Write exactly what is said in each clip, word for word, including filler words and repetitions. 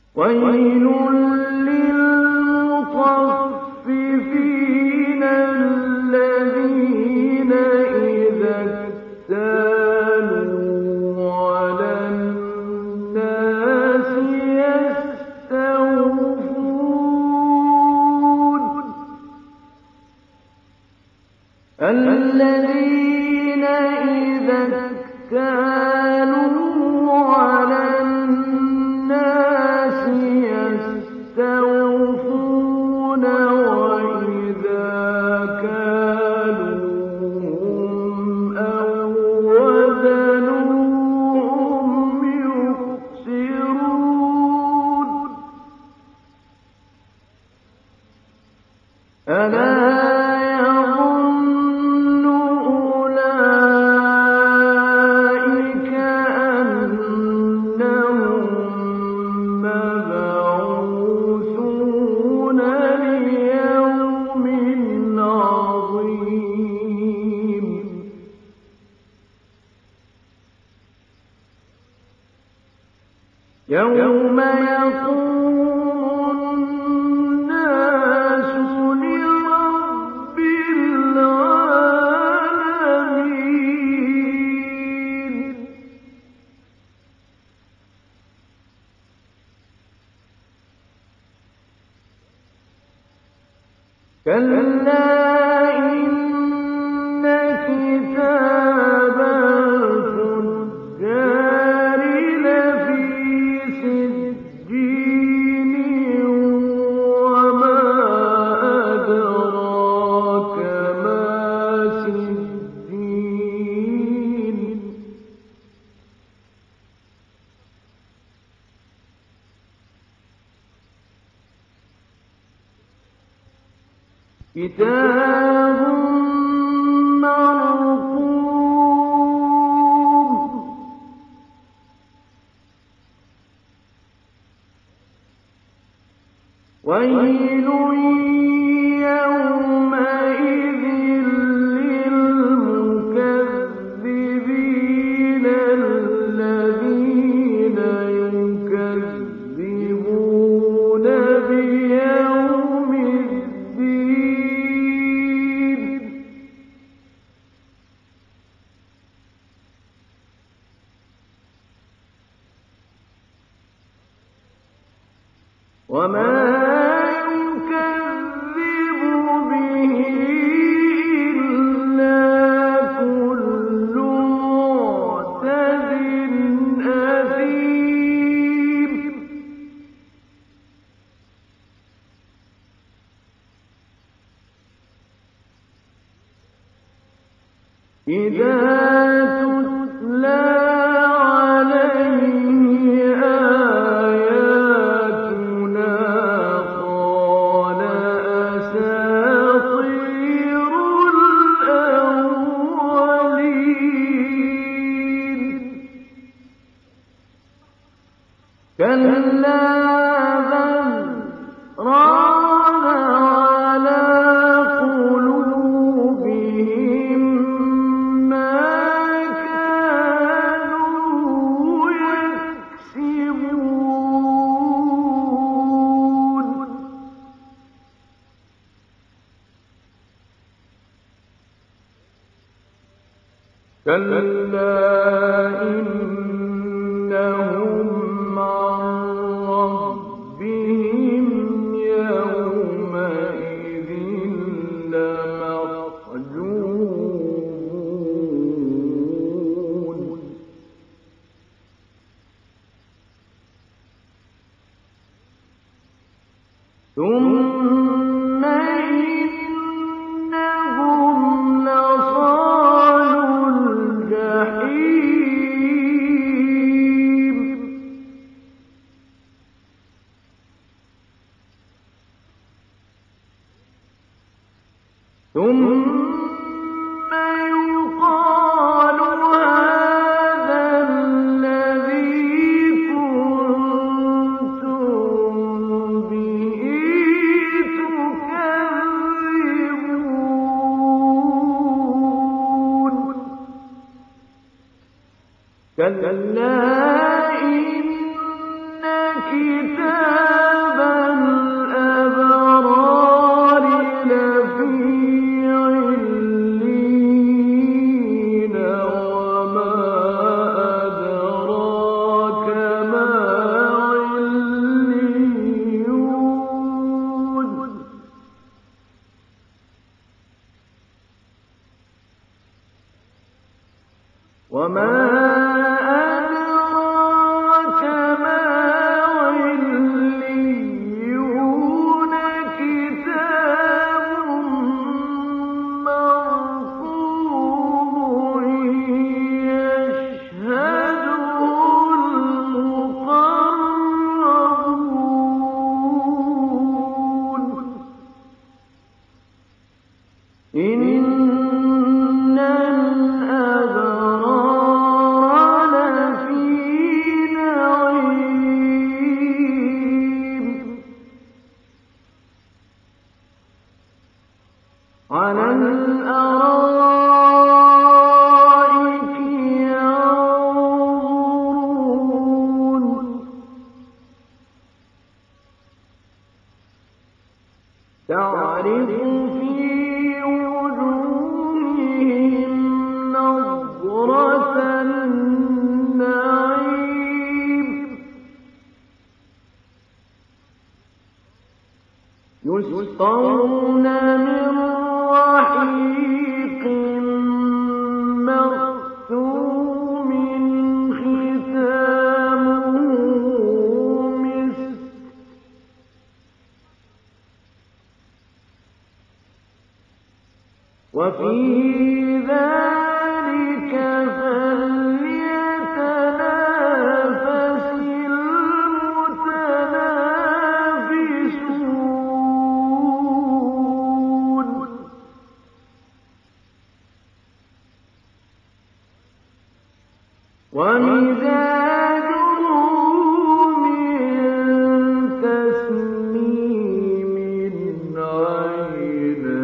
ويل للمطففين الذين إذا اكتالوا على الناس يستوفون الذين إذا اكتالوا على الناس يستوفون وإذا كالوهم أو وزنوهم يخسرون ألا يظن أولئك أنهم مبعوثون ليوم عظيم يوم يقوم الناس لرب العالمين كلا إن كتاب الفجار لفي سجين وما أدراك ما سجين كتاب مرقوم ويل يومئذ للمكذبين الذين يكذبون بيوم الدين وما يكذب به إلا كل معتد أثيم إذا تتلى عليه آياتنا قال أساطير الأولين كلا بل ران على قلوبهم ما كانوا يكسبون كلا إنهم عن ربهم يومئذ لمحجوبون ثم إنهم لصالوا الجحيم ثم يقال هذا الذي كنتم به تكذبون كلا إن كتاب يسقون من رحيق مختوم ختامه مسك وفي ذلك فليتنافس المتنافسون. ومزاجه من تسنيم عينا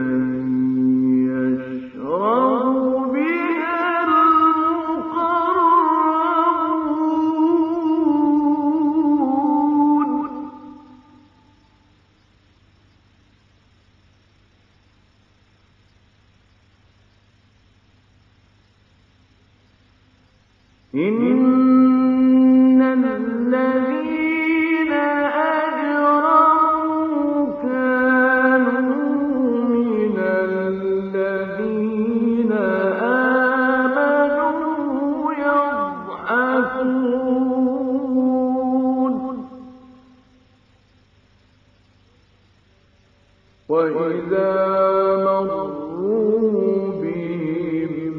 يشرب بها المقربون. إن الذين أجرموا كانوا من الذين آمنوا يضحكون وإذا مروا بهم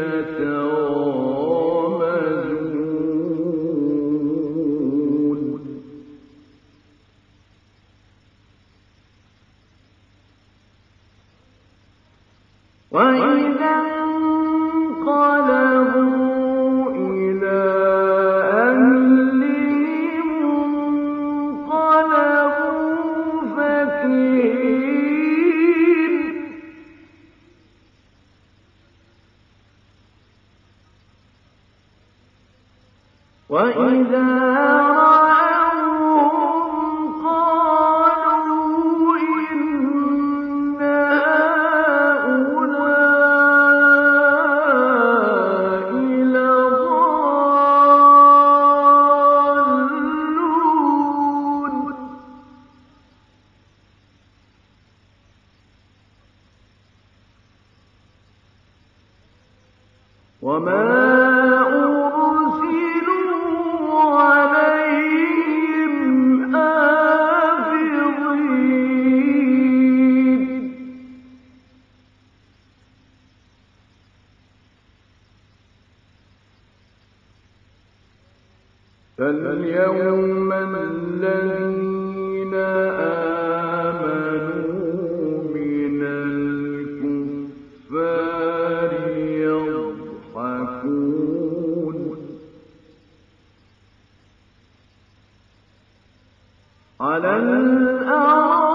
يتغامزون. وإذا انقلبوا إلى أهلهم انقلبوا فكهين. وإذا رأوهم قالوا إن هؤلاء لضالون. وما أرسلوا عليهم حافظين. فاليوم الذين آمنوا من الكفار يضحكون على الأرائك